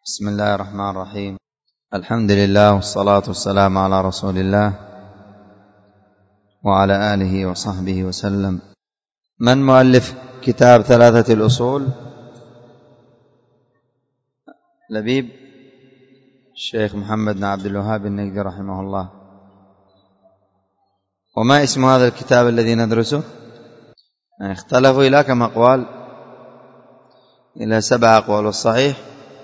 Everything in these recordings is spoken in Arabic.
بسم الله الرحمن الرحيم. الحمد لله والصلاة والسلام على رسول الله وعلى آله وصحبه وسلم. من مؤلف كتاب ثلاثة الأصول؟ لبيب الشيخ محمد بن عبد الوهاب النجدي رحمه الله. وما اسم هذا الكتاب الذي ندرسه؟ اختلفوا إلى كم أقوال؟ إلى 7 أقوال، والصحيح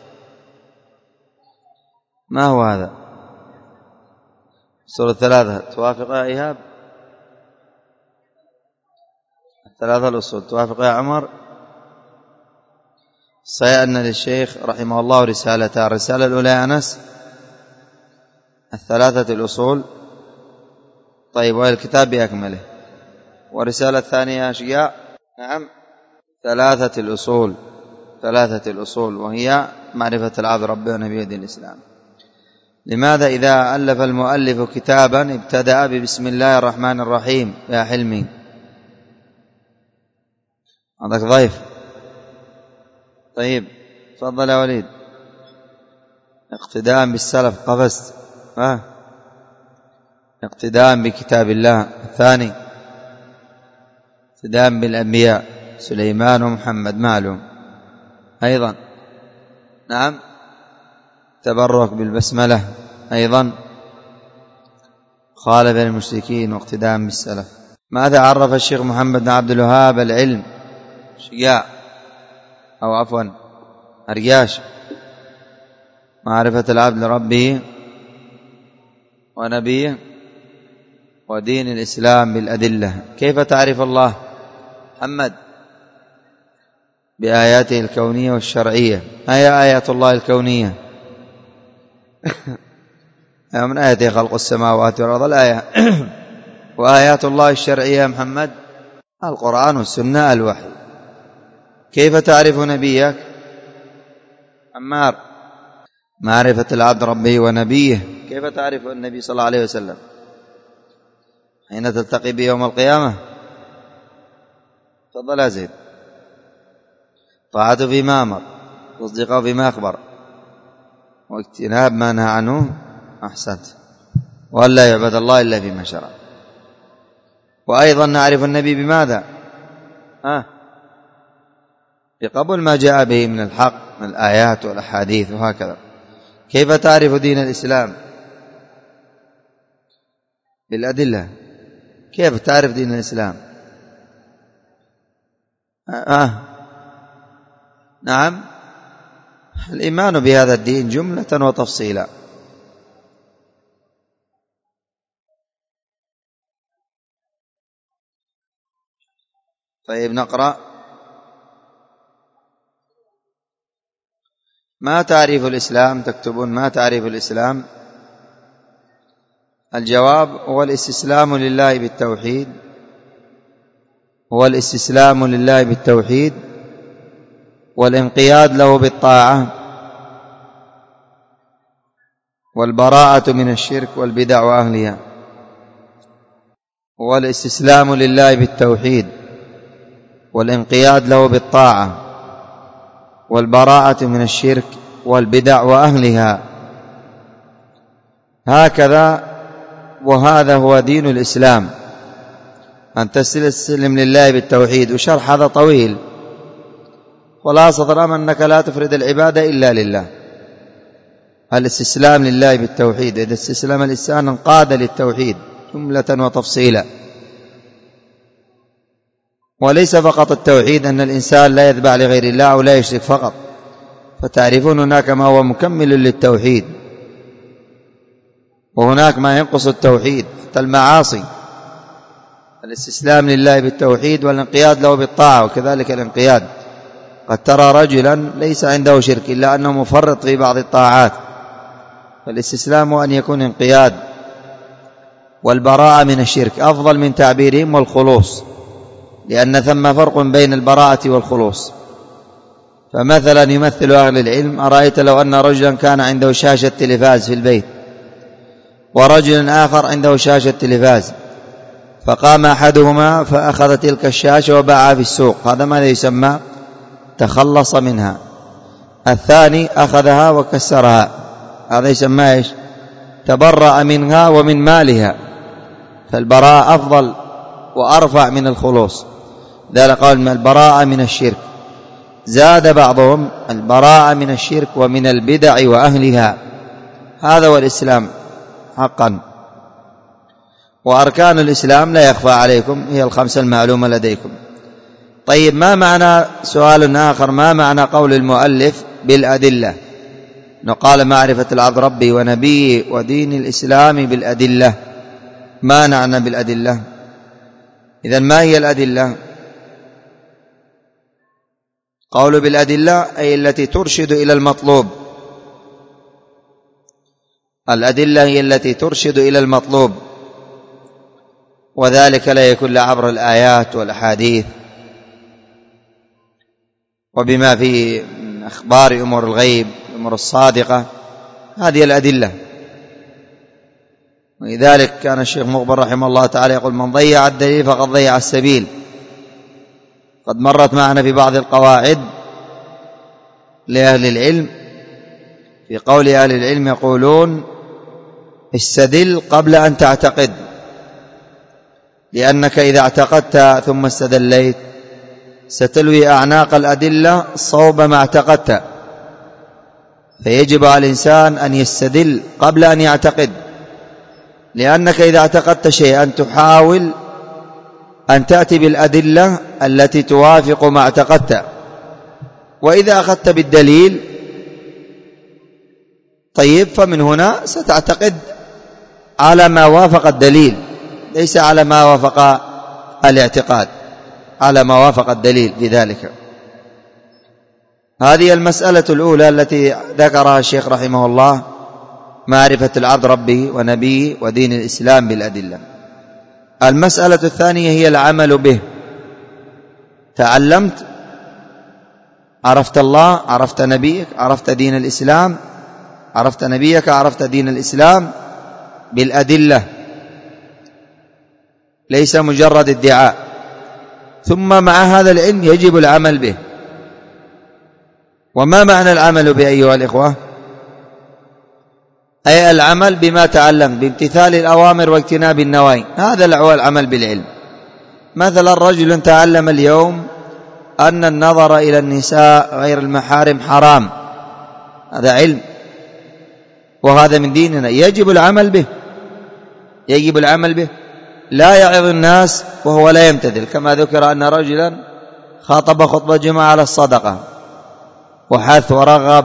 ما هو هذا؟ الأصول الثلاثة توافق يا إيهاب؟ الثلاثة الأصول توافق يا عمر؟ صحيح أن للشيخ رحمه الله رسالتان، الرسالة الأولى يا أنس الثلاثة الأصول، طيب وهي الكتاب بأكمله، والرسالة الثانية يا أشقياء؟ نعم ثلاثة الأصول وهي معرفة العبد ربه ونبيه دين الإسلام. لماذا إذا ألف المؤلف كتابا ابتدأ ببسم الله الرحمن الرحيم يا حلمي؟ عندك ضيف؟ طيب تفضل يا وليد. اقتداء بالسلف قفزت، اقتداء بكتاب الله. الثاني اقتداء بالأنبياء سليمان ومحمد معلوم. أيضا نعم تبرك بالبسملة، أيضا خالف المشركين واقتداء بالسلف. ماذا عرف الشيخ محمد بن عبد الوهاب العلم؟ شجاع أو عفوا أرياش. معرفة العبد لربه ونبيه ودين الإسلام بالأدلة. كيف تعرف الله محمد؟ بآياته الكونية والشرعية. أي آيات الله الكونية؟ من آياته خلق السماوات والأرض الآية. وآيات الله الشرعية محمد؟ القرآن والسنة الوحي. كيف تعرف نبيك عمار؟ معرفة العبد ربه ونبيه. كيف تعرف النبي صلى الله عليه وسلم؟ حين تلتقي به يوم القيامة. تفضل يا زيد. طاعته فيما أمر، تصديقه فيما أخبر، واجتناب ما نهى عنه. أحسنت. وألا يعبد الله إلا فيما شرع. وأيضا نعرف النبي بماذا؟ بقبول ما جاء به من الحق من الآيات والأحاديث وهكذا. كيف تعرف دين الإسلام؟ بالأدلة. كيف تعرف دين الإسلام؟ نعم الإيمان بهذا الدين جملة وتفصيلا. طيب نقرأ. ما تعريف الإسلام؟ تكتبون ما تعريف الإسلام. الجواب هو الاستسلام لله بالتوحيد، والانقياد له بالطاعة، والبراءة من الشرك والبدع وأهلها. هو الاستسلام لله بالتوحيد والانقياد له بالطاعة والبراءة من الشرك والبدع وأهلها. هكذا وهذا هو دين الإسلام، أن تستسلم لله بالتوحيد. وشرح هذا طويل، خلاصة الأمر أنك لا تفرد العبادة إلا لله. الاستسلام لله بالتوحيد، إذا استسلم الإنسان انقاد للتوحيد جملة وتفصيلا. وليس فقط التوحيد أن الإنسان لا يذبح لغير الله أو لا يشرك فقط، فتعرفون هناك ما هو مكمل للتوحيد وهناك ما ينقص التوحيد حتى المعاصي. الاستسلام لله بالتوحيد والانقياد له بالطاعة، وكذلك الانقياد. قد ترى رجلا ليس عنده شرك إلا أنه مفرط في بعض الطاعات، فالاستسلام أن يكون انقياد. والبراءة من الشرك أفضل من تعبيرهم والخلوص، لأن ثم فرق بين البراءة والخلوص. فمثلا يمثل أهل العلم: أرأيت لو أن رجلا كان عنده شاشة تلفاز في البيت، ورجل آخر عنده شاشة تلفاز، فقام أحدهما فأخذ تلك الشاشة وباعها في السوق، هذا ماذا يسمى؟ تخلص منها. الثاني أخذها وكسرها، هذا يسمى إيش؟ تبرأ منها ومن مالها، فالبراءة أفضل وأرفع من الخلوص، ذلك قال البراءة من الشرك. زاد بعضهم البراءة من الشرك ومن البدع وأهلها، هذا هو الإسلام حقا. وأركان الإسلام لا يخفى عليكم هي الخمسة المعلومة لديكم. طيب، ما معنى سؤال آخر، ما معنى قول المؤلف بالأدلة؟ قال معرفة العبد ربي ونبيه ودين الإسلام بالأدلة، ما نعنى بالأدلة؟ إذن ما هي الأدلة؟ قول بالأدلة أي التي ترشد إلى المطلوب، الأدلة هي التي ترشد إلى المطلوب، وذلك لا يكون عبر الآيات والأحاديث وبما في أخبار أمور الغيب، الأمور الصادقة، هذه الأدلة. ولذلك كان الشيخ مقبل رحمه الله تعالى يقول: من ضيع الدليل فقد ضيع السبيل. قد مرت معنا في بعض القواعد لأهل العلم، في قول أهل العلم يقولون: استدل قبل أن تعتقد، لأنك إذا اعتقدت ثم استدليت ستلوي أعناق الأدلة صوب ما اعتقدت، فيجب على الإنسان أن يستدل قبل أن يعتقد، لأنك إذا اعتقدت شيئا تحاول أن تأتي بالأدلة التي توافق ما اعتقدت، وإذا أخذت بالدليل طيب فمن هنا ستعتقد على ما وافق الدليل، ليس على ما وافق الاعتقاد، على ما وافق الدليل في ذلك. هذه المسألة الأولى التي ذكرها الشيخ رحمه الله، معرفة العبد ربه ونبيه ودين الإسلام بالأدلة. المسألة الثانية هي العمل به. تعلمت، عرفت الله، عرفت نبيك، عرفت دين الإسلام، عرفت نبيك، عرفت دين الإسلام بالأدلة، ليس مجرد ادعاء. ثم مع هذا العلم يجب العمل به. وما معنى العمل به أيها الإخوة؟ أي العمل بما تعلم، بامتثال الأوامر واجتناب النواهي، هذا هو العمل بالعلم. مثلا رجل تعلم اليوم أن النظر إلى النساء غير المحارم حرام، هذا علم وهذا من ديننا، يجب العمل به، يجب العمل به. لا يعظ الناس وهو لا يمتثل، كما ذكر أن رجلا خاطب خطبة جمعة على الصدقة وحث ورغب،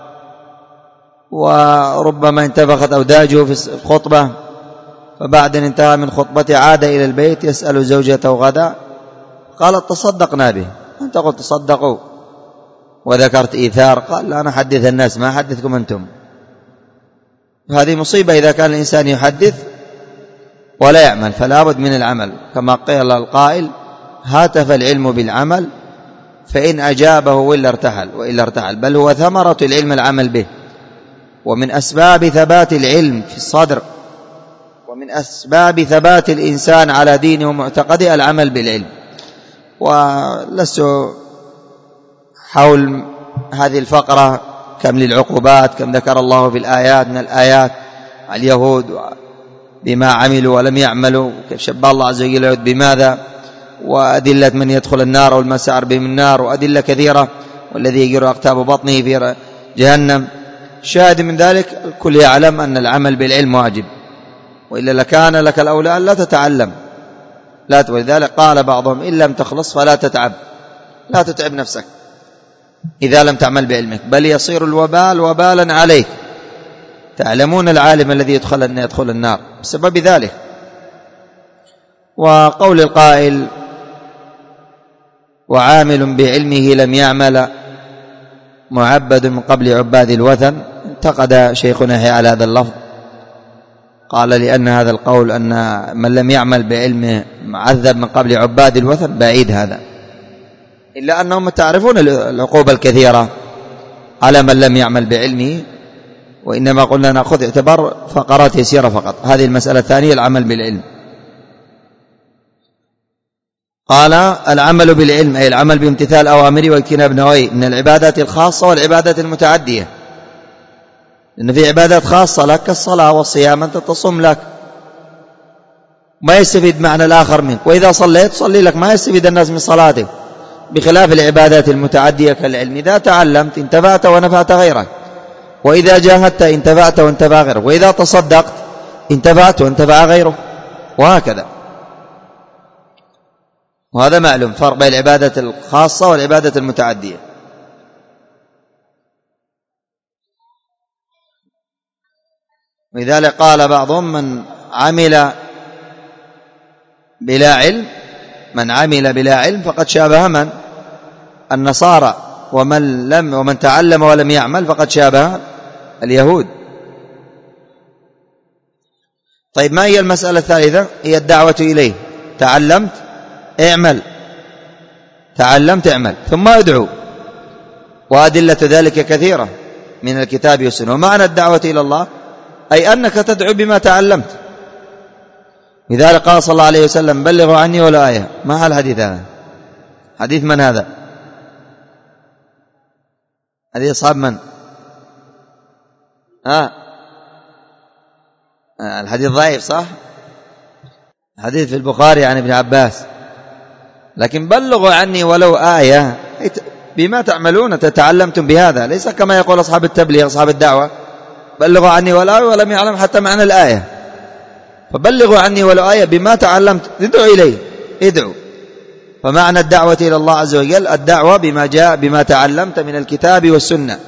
وربما انتفخت أوداجه في الخطبة، فبعد ان انتهى من خطبته عاد إلى البيت يسأل زوجته غدا، قالت: تصدقنا به. أنت قلت تصدقوا وذكرت إيثار، قال: لا، أنا أحدث الناس ما أحدثكم أنتم. هذه مصيبة إذا كان الإنسان يحدث ولا يعمل، فلا بد من العمل، كما قال القائل: هاتف العلم بالعمل فإن أجابه وإلا ارتحل، بل هو ثمرة العلم العمل به. ومن أسباب ثبات العلم في الصدر، ومن أسباب ثبات الإنسان على دينه ومعتقده العمل بالعلم. ولست حول هذه الفقرة كم للعقوبات، كم ذكر الله في الآيات من الآيات اليهود بما عملوا ولم يعملوا، كيف شبه الله عز وجل بماذا، وأدلة من يدخل النار والمسعر بهم النار، وأدلة كثيرة، والذي يجر أقتاب بطنه في جهنم. شاهد من ذلك الكل يعلم أن العمل بالعلم واجب، وإلا لكان لك الأولى أن لا تتعلم، ولذلك قال بعضهم: إن لم تخلص فلا تتعب، لا تتعب نفسك إذا لم تعمل بعلمك، بل يصير الوبال وبالا عليك. تعلمون العالم الذي يدخل النار بسبب ذلك. وقول القائل: وعامل بعلمه لم يعمل معبد من قبل عباد الوثن، انتقد شيخنا على هذا اللفظ، قال: لأن هذا القول أن من لم يعمل بعلمه معذب من قبل عباد الوثن بعيد هذا، إلا أنهم تعرفون العقوبة الكثيرة على من لم يعمل بعلمه، وإنما قلنا نأخذ اعتبار فقرات يسيرة فقط. هذه المسألة الثانية، العمل بالعلم. قال العمل بالعلم أي العمل بامتثال أوامره واجتناب نواهيه من العبادات الخاصة والعبادات المتعدية، لأن في عبادات خاصة لك كالصلاة والصيام أنت تصوم لك ما يستفيد معنى الآخر منك، وإذا صليت صلي لك ما يستفيد الناس من صلاتك، بخلاف العبادات المتعدية كالعلم إذا تعلمت انتفعت ونفعت غيرك، وإذا جاهدت انتفعت وانتفع غيرك، وإذا تصدقت انتفعت وانتفع غيره، وهكذا. وهذا معلوم فرق بين العبادة الخاصة والعبادة المتعدية. ولذلك قال بعضهم من عمل بلا علم فقد شابه من النصارى، ومن تعلم ولم يعمل فقد شابه اليهود. طيب ما هي المسألة الثالثة؟ هي الدعوة إليه. تعلمت اعمل ثم ادعو، وأدلة ذلك كثيرة من الكتاب والسنة. ومعنى الدعوة إلى الله أي أنك تدعو بما تعلمت. لذلك قال صلى الله عليه وسلم بلغوا عني ولو آية. ما الحديث هذا؟ حديث من هذا؟ حديث أصحاب من؟ الحديث ضعيف صح؟ حديث في البخاري عن ابن عباس، لكن بلغوا عني ولو آية بما تعملون تتعلمتم بهذا، ليس كما يقول أصحاب التبليغ أصحاب الدعوة بلغوا عني ولو آية ولم يعلم حتى معنى الآية. فبلغوا عني ولو آية بما تعلمت، ادعوا إليه، ادعوا. فمعنى الدعوة إلى الله عز وجل الدعوة بما جاء بما تعلمت من الكتاب والسنة.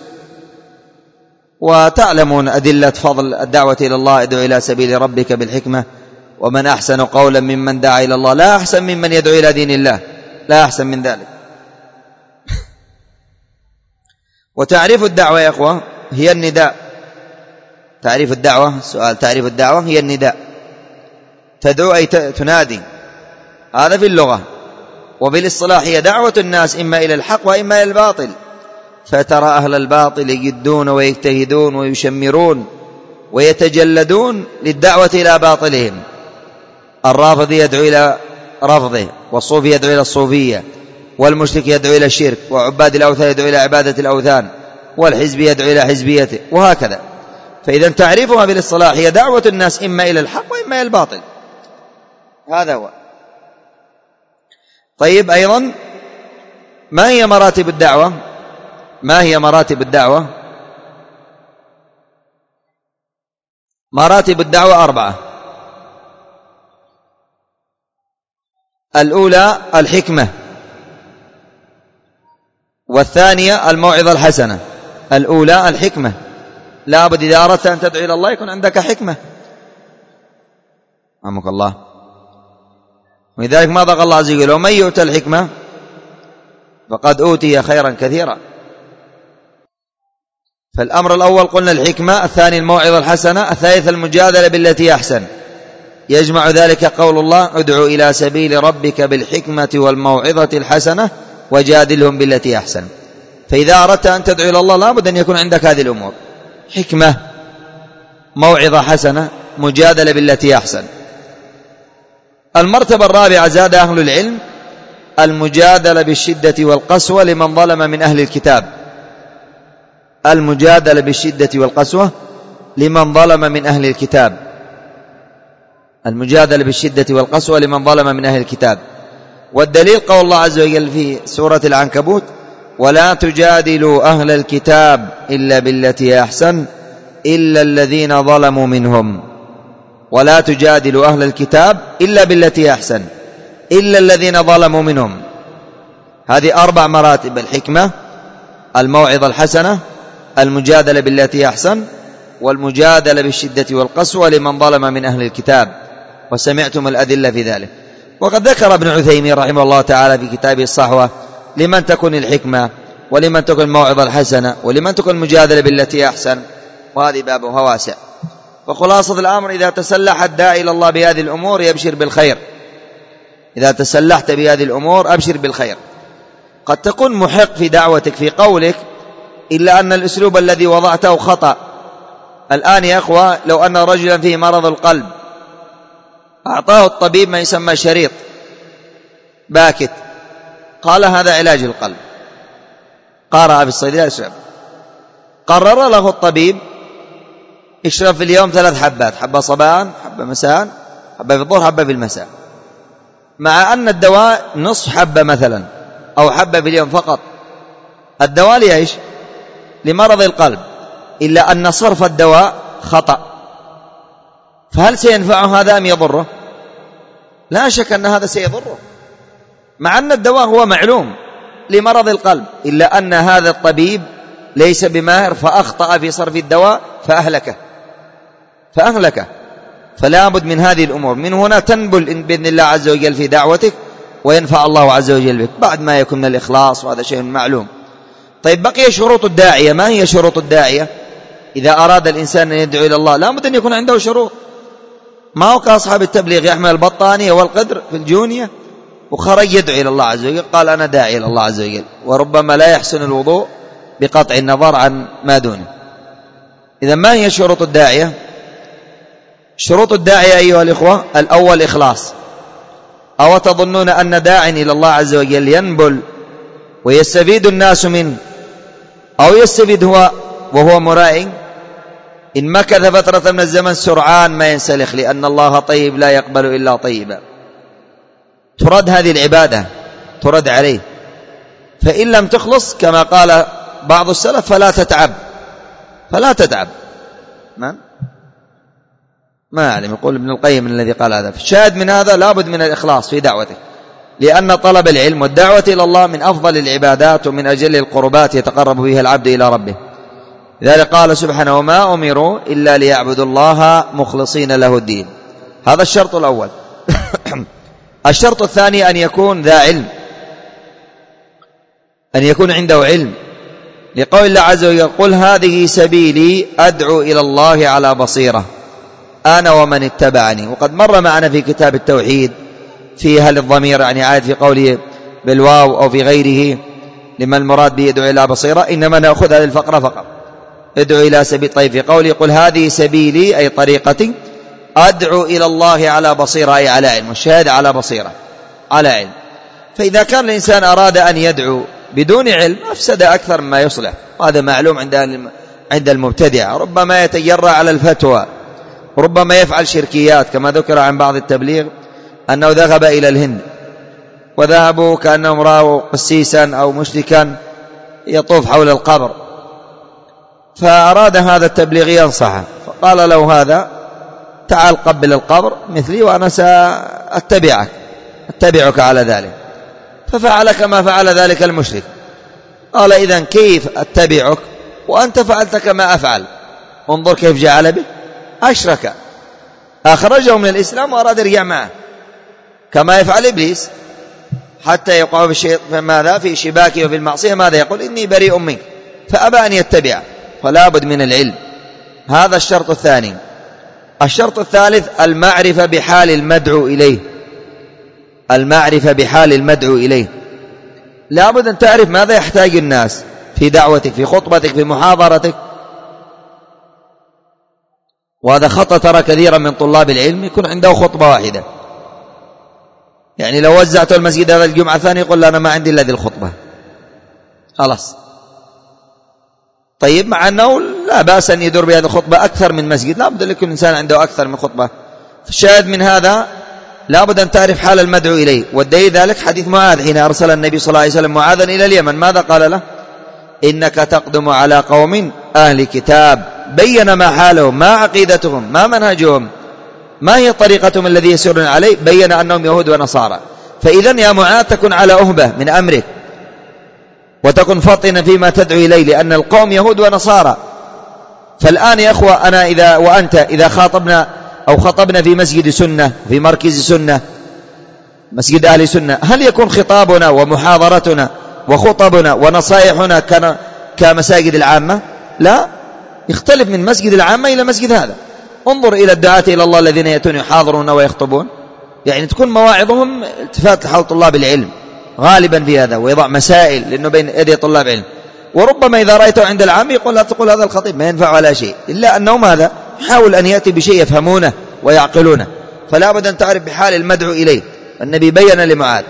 وتعلمون أدلة فضل الدعوة إلى الله، ادعو إلى سبيل ربك بالحكمة ومن أحسن قولا ممن دعا إلى الله، لا أحسن ممن يدعو إلى دين الله، لا أحسن من ذلك. وتعريف الدعوة يا أخوة هي النداء. تعريف الدعوة، سؤال تعريف الدعوة هي النداء. تدعو أي تنادي، هذا في اللغة. وبالاصطلاح هي دعوة الناس إما إلى الحق وإما إلى الباطل. فترى أهل الباطل يجدون ويجتهدون ويشمرون ويتجلدون للدعوة إلى باطلهم. الرافضي يدعو إلى رفضه، والصوفي يدعو إلى الصوفية، والمشرك يدعو إلى الشرك، وعباد الأوثان يدعو إلى عبادة الأوثان، والحزبي يدعو إلى حزبيته، وهكذا. فإذا تعريفها بالاصطلاح هي دعوة الناس إما إلى الحق وإما إلى الباطل، هذا هو. طيب أيضا ما هي مراتب الدعوة؟ مراتب الدعوة 4. الأولى الحكمة، والثانية الموعظة الحسنة. الأولى الحكمة، لا بد إذا أردت أن تدعو إلى الله يكون عندك حكمة. رحمك الله. ولذلك ما ضاق الله عز وجل ومن يؤتى الحكمة فقد أوتي خيرا كثيرا. فالأمر الأول قلنا الحكمة، الثاني الموعظة الحسنة، الثالث المجادلة بالتي أحسن. يجمع ذلك قول الله ادعو إلى سبيل ربك بالحكمة والموعظة الحسنة وجادلهم بالتي أحسن. فإذا أردت أن تدعو إلى الله لا بد أن يكون عندك هذه الأمور: حكمة، موعظة حسنة، مجادلة بالتي أحسن. المرتبة الرابعة زاد أهل العلم المجادلة بالشدة والقسوة لمن ظلم من أهل الكتاب. المجادلة بالشدة والقسوة لمن ظلم من أهل الكتاب. المجادلة بالشدة والقسوة لمن ظلم من أهل الكتاب. والدليل قول الله عز وجل في سورة العنكبوت: ولا تجادلوا أهل الكتاب إلا بالتي أحسن إلا الذين ظلموا منهم. ولا تجادلوا أهل الكتاب إلا بالتي أحسن إلا الذين ظلموا منهم. هذه 4 مراتب: الحكمة، الموعظة الحسنة، المجادلة بالتي أحسن، والمجادلة بالشدة والقسوة لمن ظلم من أهل الكتاب. وسمعتم الأدلة في ذلك. وقد ذكر ابن عثيمين رحمه الله تعالى في كتابه الصحوة لمن تكون الحكمة، ولمن تكون الموعظة الحسنة، ولمن تكون المجادلة بالتي أحسن، وهذه بابها واسع. وخلاصة الأمر إذا تسلح الداعي إلى الله بهذه الأمور يبشر بالخير. إذا تسلحت بهذه الأمور أبشر بالخير. قد تكون محق في دعوتك في قولك، إلا أن الأسلوب الذي وضعته خطأ. الآن يا أخوة لو أن رجلا فيه مرض القلب أعطاه الطبيب ما يسمى شريط باكت، قال هذا علاج القلب، قارأ بالصيدلية اشرب. قرر له الطبيب اشرب في اليوم 3 حبات، حبة صباحا، حبة مساء، حبة في الظهر، حبة في المساء، مع أن الدواء نصف حبة مثلا أو حبة في اليوم فقط. الدواء ليش؟ لمرض القلب، إلا أن صرف الدواء خطأ. فهل سينفعه هذا أم يضره؟ لا شك أن هذا سيضره، مع أن الدواء هو معلوم لمرض القلب، إلا أن هذا الطبيب ليس بماهر فأخطأ في صرف الدواء فأهلكه. فلا بد من هذه الأمور. من هنا تنبل بإذن الله عز وجل في دعوتك، وينفع الله عز وجل بك بعد ما يكون من الإخلاص، وهذا شيء معلوم. طيب بقي شروط الداعية. ما هي شروط الداعية؟ إذا أراد الإنسان أن يدعو إلى الله لا بد أن يكون عنده شروط. ما هو كأصحاب التبليغ يحمل البطانية والقدر في الجونية وخرج يدعو إلى الله عز وجل، قال أنا داعي إلى الله عز وجل، وربما لا يحسن الوضوء بقطع النظر عن ما دونه. إذا ما هي شروط الداعية؟ شروط الداعية أيها الإخوة: الأول إخلاص. أو تظنون أن داع إلى الله عز وجل ينبل ويستفيد الناس منه، أو يستفيد هو وهو مرائي؟ إن مكث فترة من الزمن سرعان ما ينسلخ، لأن الله طيب لا يقبل إلا طيبا. ترد هذه العبادة، ترد عليه. فإن لم تخلص كما قال بعض السلف فلا تتعب. ما أعلم، يقول ابن القيم الذي قال هذا. فالشاهد من هذا لابد من الإخلاص في دعوتك، لأن طلب العلم والدعوة إلى الله من أفضل العبادات ومن أجل القربات يتقرب بها العبد إلى ربه. لذلك قال سبحانه: وما أمروا إلا ليعبدوا الله مخلصين له الدين. هذا الشرط الأول. الشرط الثاني أن يكون ذا علم، أن يكون عنده علم، لقول الله عز وجل: قل هذه سبيلي أدعو إلى الله على بصيرة أنا ومن اتبعني. وقد مر معنا في كتاب التوحيد في هل الضمير يعني عاد في قوله بالواو أو في غيره لما المراد به يدعو إلى بصيرة، إنما نأخذ هذه الفقرة فقط، ادعو إلى سبيل. طيب في قوله قل هذه سبيلي أي طريقتي أدعو إلى الله على بصيرة أي على علم، والشاهد على بصيرة على علم. فإذا كان الإنسان أراد أن يدعو بدون علم أفسد أكثر مما يصلح، وهذا معلوم عند المبتدع. ربما يتجرأ على الفتوى، ربما يفعل شركيات، كما ذكر عن بعض التبليغ أنه ذهب إلى الهند وذهبوا كأنهم رأوا قسيسا أو مشركا يطوف حول القبر، فأراد هذا التبليغ ينصحه، فقال له هذا تعال قبل القبر مثلي وأنا سأتبعك على ذلك. ففعل كما فعل ذلك المشرك. قال إذن كيف أتبعك وأنت فعلت كما أفعل؟ انظر كيف جعل به، أشرك، أخرجه من الإسلام وأراد يرجع معه كما يفعل إبليس حتى يقع بالشيء ماذا في شباكه وفي المعصية، ماذا يقول؟ إني بريء منك، فأبى أن يتبع. فلا بد من العلم. هذا الشرط الثاني. الشرط الثالث المعرفة بحال المدعو إليه. المعرفة بحال المدعو إليه، لا بد أن تعرف ماذا يحتاج الناس في دعوتك، في خطبتك، في محاضرتك. وهذا خطأ ترى كثيرا من طلاب العلم، يكون عنده خطبة واحدة، يعني لو وزعت المسجد هذا الجمعة الثانية يقول أنا ما عندي إلا ذي الخطبة خلاص. طيب مع أنه لا بأس أن يدور بهذه الخطبة أكثر من مسجد، لا بد لكل إنسان عنده أكثر من خطبة. فالشاهد من هذا لا بد أن تعرف حال المدعو إليه. والدليل ذلك حديث معاذ حين أرسل النبي صلى الله عليه وسلم معاذا إلى اليمن، ماذا قال له؟ إنك تقدم على قوم أهل كتاب، بين ما حالهم، ما عقيدتهم، ما منهجهم، ما هي طريقتهم الذي يسيرون عليه، بين أنهم يهود ونصارى. فإذن يا معاذ تكن على أهبة من أمرك وتكن فطنا فيما تدعو إليه، لأن القوم يهود ونصارى. فالآن يا أخوة أنا وأنت إذا خاطبنا أو خطبنا في مسجد سنة، في مركز سنة، مسجد أهل سنة، هل يكون خطابنا ومحاضرتنا وخطبنا ونصائحنا كمساجد العامة؟ لا، يختلف من مسجد العامة إلى مسجد هذا. انظر إلى الدعاة إلى الله الذين يأتون يحاضرون ويخطبون، يعني تكون مواعظهم التفات حول طلاب العلم غالبا في هذا، ويضع مسائل لأنه بين يدي طلاب علم. وربما إذا رأيته عند العام يقول لا تقول هذا الخطيب ما ينفع ولا شيء، إلا أنه ماذا؟ يحاول أن يأتي بشيء يفهمونه ويعقلونه. فلا بد أن تعرف بحال المدعو إليه. النبي بين لمعاذ.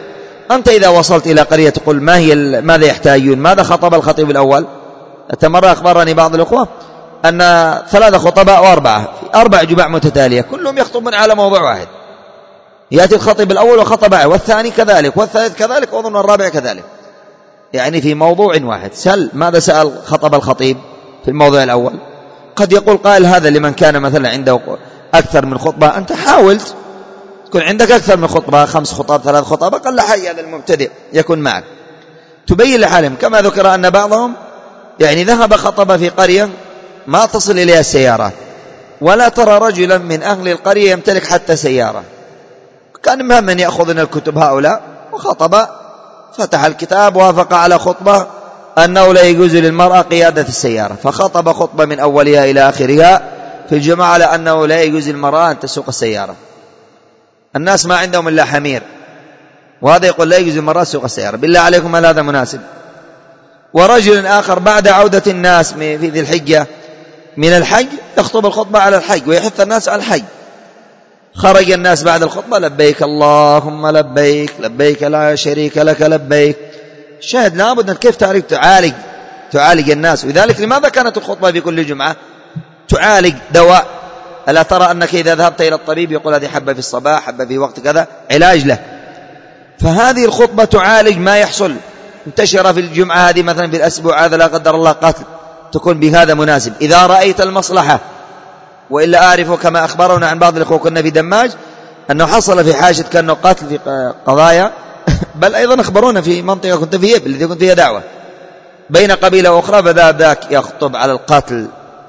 أنت إذا وصلت إلى قرية تقول ماذا يحتاجون؟ ماذا خطب الخطيب الأول؟ مرة أخبرني بعض الأخوة أن 3 خطباء و4 في 4 جمع متتالية كلهم يخطبون على موضوع واحد، يأتي الخطيب الأول وخطب والثاني كذلك والثالث كذلك وأظن الرابع كذلك، يعني في موضوع واحد. ماذا سأل خطب الخطيب في الموضوع الأول؟ قد يقول قائل هذا لمن كان مثلا عنده أكثر من خطبة. أنت حاولت تكون عندك أكثر من خطبة، 5 خطب 3 خطب، أقل حاجة هذا المبتدئ يكون معك تبين لحالهم. كما ذكر أن بعضهم يعني ذهب خطب في قرية ما تصل إليها السيارات، ولا ترى رجلا من أهل القرية يمتلك حتى سيارة، كان مهم من يأخذون الكتب هؤلاء، وخطب فتح الكتاب وافق على خطبة أنه لا يجوز للمرأة قيادة السيارة، فخطب خطبة من أولها إلى آخرها في الجماعة على أنه لا يجوز للمرأة أن تسوق السيارة. الناس ما عندهم إلا حمير، وهذا يقول لا يجوز للمرأة تسوق السيارة. بالله عليكم هل هذا مناسب؟ ورجل آخر بعد عودة الناس في ذي الحجة من الحج يخطب الخطبة على الحج ويحث الناس على الحج. خرج الناس بعد الخطبة لبيك اللهم لبيك لبيك لا شريك لك لبيك. شاهد لابد أن كيف تعالج الناس. ولذلك لماذا كانت الخطبة في كل جمعة تعالج دواء؟ ألا ترى أنك إذا ذهبت إلى الطبيب يقول هذه حبة في الصباح حبة في وقت كذا علاج له، فهذه الخطبة تعالج ما يحصل. انتشر في الجمعة هذه مثلا في الأسبوع هذا لا قدر الله قتل، تكون بهذا مناسب إذا رأيت المصلحة. وإلا أعرف كما أخبرنا عن بعض الأخوة كنا في دماج أنه حصل في حاجة كأنه قتل في قضايا بل أيضا أخبرونا في منطقة كنت فيها التي كنت فيها دعوة بين قبيلة أخرى، فذهب ذاك يخطب على القتل.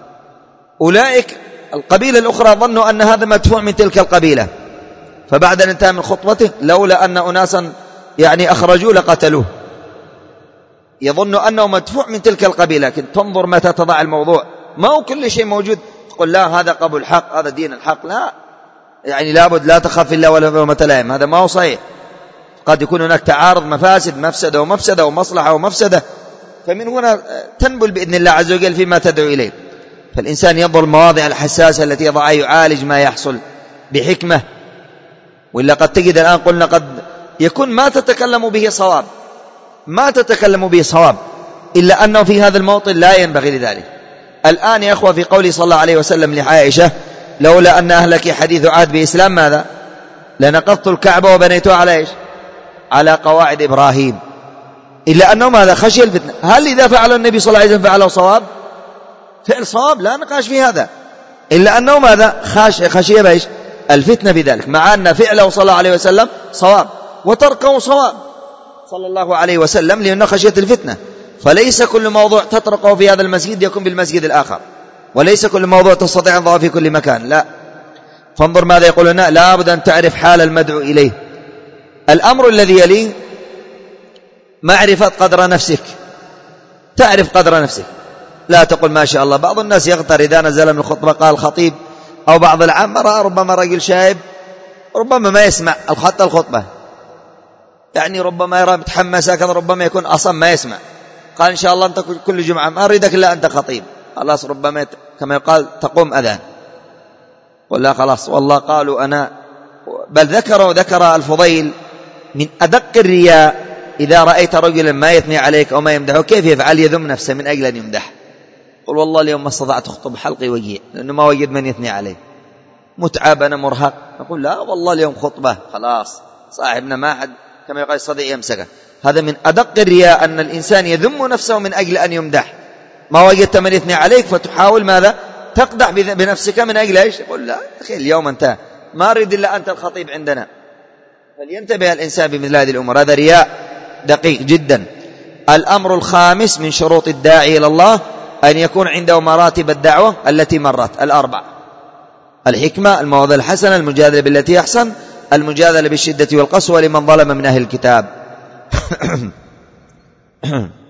أولئك القبيلة الأخرى ظنوا أن هذا مدفوع من تلك القبيلة، فبعد أن انتهى من خطبته لولا أن أناسا يعني أخرجوا لقتلوه، يظن أنه مدفوع من تلك القبيلة. لكن تنظر متى تضع الموضوع، ما هو كل شيء موجود تقول لا هذا قبل الحق هذا دين الحق، لا، يعني لابد لا تخاف الله ولا لومة لائم، هذا ما هو صحيح. قد يكون هناك تعارض مفاسد، مفسدة ومفسدة ومصلحة ومفسدة، فمن هنا تنبل بإذن الله عز وجل فيما تدعو إليه. فالإنسان ينظر المواضع الحساسة التي يضعها يعالج ما يحصل بحكمة. وإلا قد تجد الآن قلنا قد يكون ما تتكلم به صواب إلا أنه في هذا الموطن لا ينبغي لذلك. الآن يا أخوة في قوله صلى الله عليه وسلم لعائشة لولا أن أهلك حديث عهد بإسلام ماذا لنقضت الكعبة وبنيتها على إيش؟ على قواعد إبراهيم. إلا أنه ماذا خشي الفتنة. هل إذا فعل النبي صلى الله عليه وسلم فعله صواب؟ فعل صواب لا نقاش في هذا، إلا أنه ماذا خشي بإيش؟ الفتنة بذلك، مع أن فعله صلى الله عليه وسلم صواب وتركه صواب صلى الله عليه وسلم لأنه خشية الفتنة. فليس كل موضوع تطرقه في هذا المسجد يكون بالمسجد الآخر، وليس كل موضوع تستطيع أن تضعه في كل مكان، لا. فانظر ماذا يقول لنا، لا بد أن تعرف حال المدعو إليه. الأمر الذي يليه معرفة قدر نفسك، تعرف قدر نفسك، لا تقول ما شاء الله. بعض الناس يغتر إذا نزل من الخطبة قال الخطيب أو بعض العامة ربما رجل شايب ربما ما يسمع حتى الخطبة، يعني ربما يرى متحمس هكذا، ربما يكون أصلا ما يسمع. قال إن شاء الله أنت كل جمعة ما أريدك إلا أنت خطيب، خلاص ربما كما يقال تقوم أذان، ولا خلاص والله قالوا أنا. بل ذكر الفضيل من أدق الرياء إذا رأيت رجلا ما يثني عليك أو ما يمدحه كيف يفعل؟ يذم نفسه من أجل أن يمدح. قل والله اليوم ما استطعت أخطب حلقي وجيه لأنه ما وجد من يثني عليه، متعب أنا مرهق. نقول لا والله اليوم خطبة خلاص صاحبنا ما حد كما يقال الصديق يمسكه. هذا من أدق الرياء أن الإنسان يذم نفسه من أجل أن يمدح، ما وجدت من يثني عليك فتحاول ماذا تقدح بنفسك من أجل إيش؟ يقول لا أخي اليوم أنت ما أريد إلا أنت الخطيب عندنا. فلينتبه الإنسان بمثل هذه الأمور، هذا رياء دقيق جدا. الأمر الخامس من شروط الداعي إلى الله أن يكون عنده مراتب الدعوة التي مرت الأربع: الحكمة، الموعظة الحسنة، المجادلة بالتي أحسن، المجادلة بالشدة والقسوة لمن ظلم من أهل الكتاب.